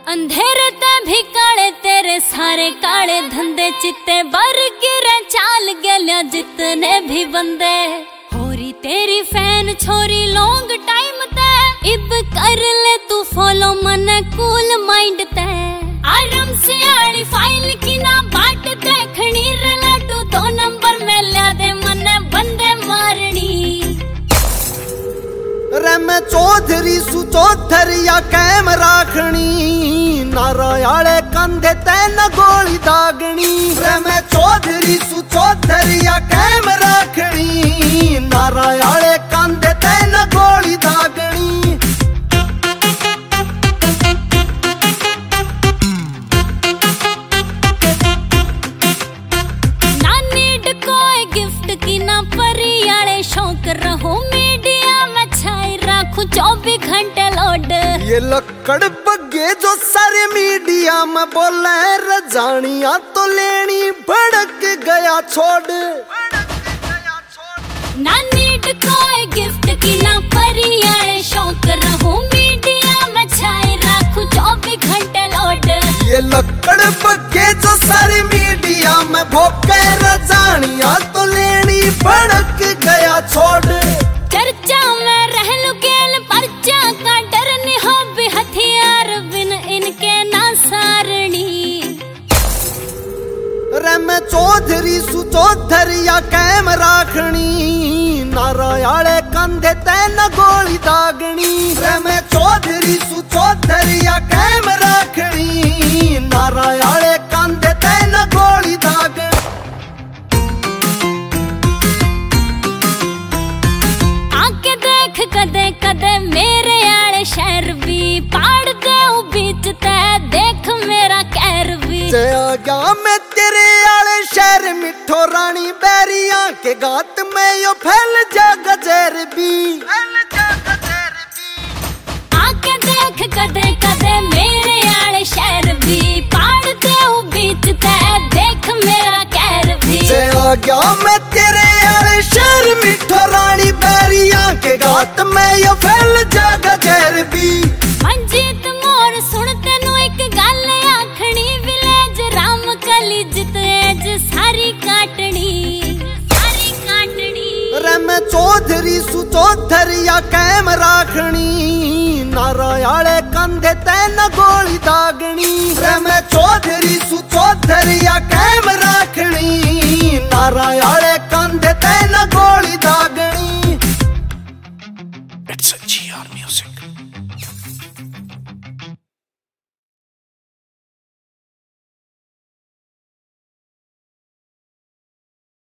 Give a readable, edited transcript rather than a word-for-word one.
अंधेरे ते भी काले तेरे सारे काले धंधे चित्ते बर गिरे चाल गलिया जितने भी बंदे होरी तेरी फैन छोरी लॉन्ग टाइम ते इब कर ले तू फॉलो मन कूल माइंड ते आराम से आड़ी फाइल की ना बाट देखनी रलाटू 2 नंबर में ल्या दे मन बंदे मारनी रे मैं चौधरी सु चौधरिया कैम राखनी नारायाले कंधे तैन गोली दागनी रे मैं चौधरी सु चौधरिया कैम राखनी नारायाले कंधे तैन गोली दागनी ना नीड कोई गिफ्ट की ना परियाले शौक रहो मीडिया में छाई राखू 24 घंटे लोड ये लकड़ बग्गे जो सारे मीडिया में बोले रजानिया तो लेनी भड़क गया छोड़ ना नीड कोई गिफ्ट की ना परियाले शौक रहो मीडिया में छाई राखू 24 घंटे लोड ये लकड़ बग्गे जो सारे मीडिया में भोके रजानिया तो लेनी भड़क गया छोड़ चर्चा में रह लुकेल पर्चा का डर हो भी हथियार बिन इनके ना सारणी रे मैं चौधरी सु चौधरिया कैम राखनी नारायाले कंधे तैन गोली दागनी रे मैं चौधरी सु चौधरिया कैम राखनी नारायाले कंधे तैन गोली दागनी आके देख कदे कदे मेरे आले शहर भी पाड़ दे बीच ते देख मेरा कहर भी आ गया मैं तेरे आले शहर मिठो रानी बैरिया के गात में यो फैल जा गजर भी आके देख कदे कदे मेरे आले शहर भी पाड़ दे बीच ते देख मेरा कहर भी आ गया मैं तेरे आले शहर मिठो रानी बैरिया के गात में यो फैल जा गजर भी मंजीत मोर सुन तेनू एक गल आखनी विलेज राम कली जितेज सारी काटनी रे मैं चौधरी सु चौधरिया कैम राखनी नारायाले कंधे तैन गोली दागनी रे मैं चौधरी सु चौधरिया कैम राखनी नारायाले कंधे तैन गोली दागनी। It's a GR Music.